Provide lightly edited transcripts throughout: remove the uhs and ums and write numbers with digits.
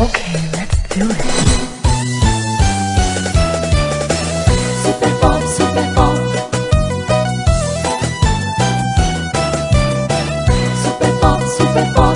Okay, let's do it. Super Pop, Super Pop. Super Pop, Super Pop.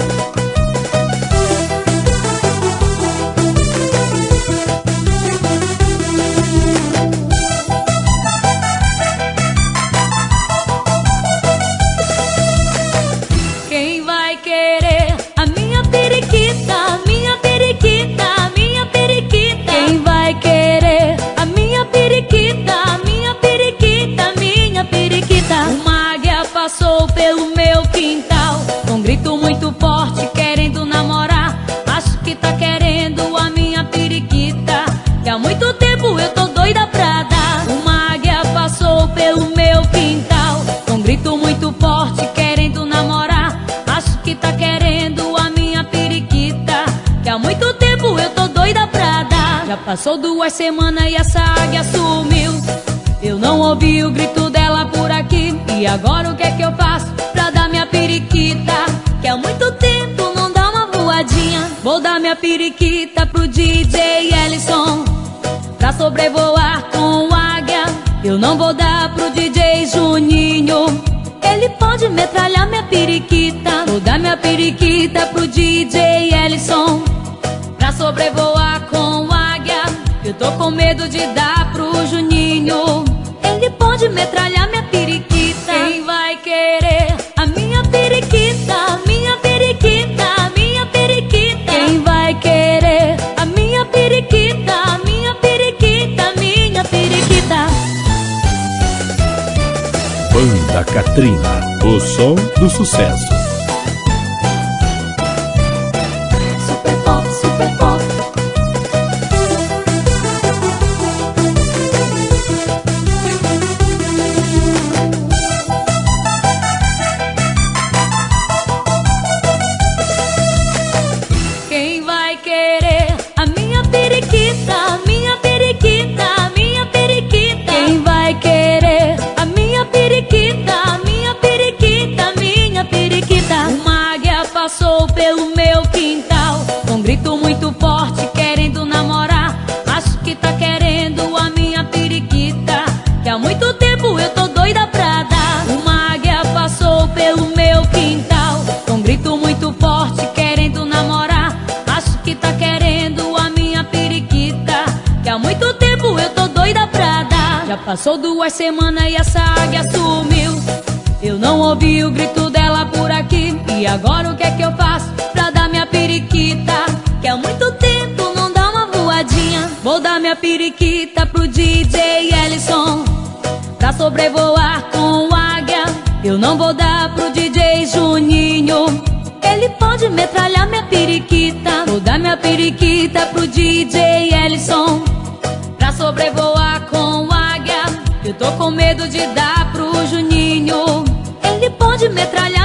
Quem vai querer a minha periquita, minha periquita, minha periquita? Quem vai querer a minha periquita, minha periquita, minha periquita? Uma águia passou pelo meu quintal com um grito muito forte, querendo namorar. Acho que tá querendo a minha periquita, que há muito tempo eu tô doida pra dar. Uma águia passou pelo meu quintal com um grito muito forte, querendo namorar. Acho que tá querendo a minha periquita, que há muito tempo eu tô doida pra dar. Já passou 2 semanas e essa águia sumiu. Eu não ouvi o grito dela por aqui. E agora o que é que eu faço pra dar minha periquita, que há muito tempo não dá uma voadinha? Vou dar minha periquita pro DJ Ellison, pra sobrevoar com águia. Eu não vou dar pro DJ Juninho, ele pode metralhar minha periquita. Vou dar minha periquita pro DJ Ellison, pra sobrevoar com águia. Eu tô com medo de dar pro Juninho, ele pode metralhar minha periquita. Quem vai querer a minha periquita, minha periquita, minha periquita? Quem vai querer a minha periquita, minha periquita, minha periquita? Banda Katrina, o som do sucesso. Super Pop, Super Pop. Quem vai querer a minha periquita, minha periquita, minha periquita? Quem vai querer a minha periquita, minha periquita, minha periquita? Uma águia passou pelo meu quintal com um grito muito forte, querendo namorar. Acho que tá querendo a minha periquita, que há muito tempo eu tô doida pra dar. Uma águia passou pelo meu quintal com um grito muito forte, querendo namorar. Acho que tá querendo a minha periquita, que há muito tempo eu tô doida pra dar. Já passou 2 semanas e essa águia sumiu. Eu não ouvi o grito dela por aqui. E agora o que é que eu faço pra dar minha periquita, que há muito tempo não dá uma voadinha? Vou dar minha periquita pro DJ Ellison, pra sobrevoar com águia. Eu não vou dar pro DJ Juninho, ele pode metralhar minha periquita. Vou dar minha periquita pro DJ Ellison, pra sobrevoar com águia. Eu tô com medo de dar pro Juninho, ele pode metralhar